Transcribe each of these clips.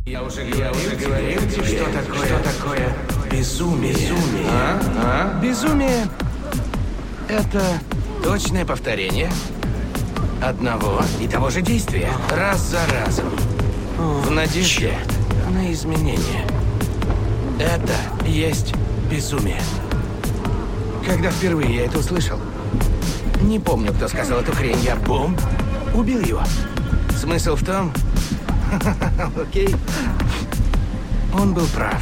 Я уже говорил тебе, что такое безумие. Безумие — это точное повторение одного и того же действия раз за разом в надежде на изменения. Это есть безумие. Когда впервые я это услышал, не помню, кто сказал эту хрень, я убил его. Смысл в том... Окей. Он был прав.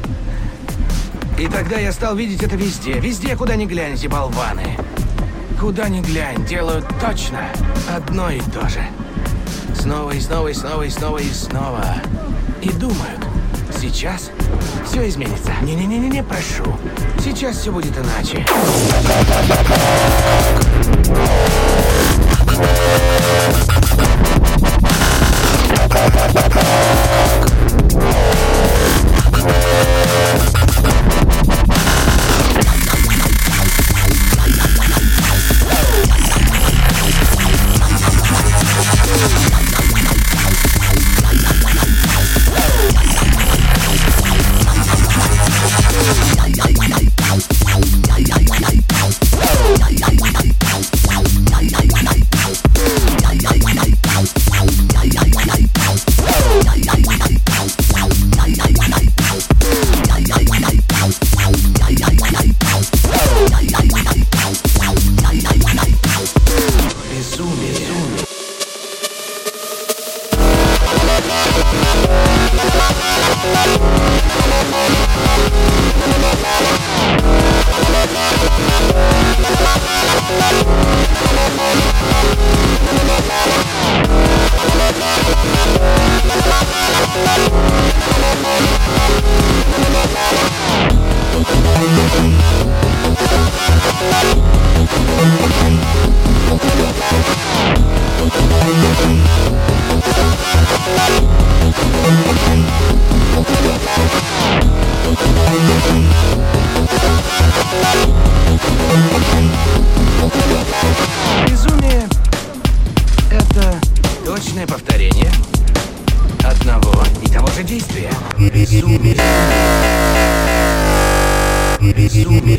И тогда я стал видеть это везде. Везде, куда ни глянь, эти болваны. Куда ни глянь, делают точно одно и то же. Снова и снова, и снова, и снова, и снова. И думают, сейчас все изменится. Не-не-не-не, прошу. Сейчас все будет иначе. Безумие — это точное повторение одного и того же действия. Безумие. Безумие.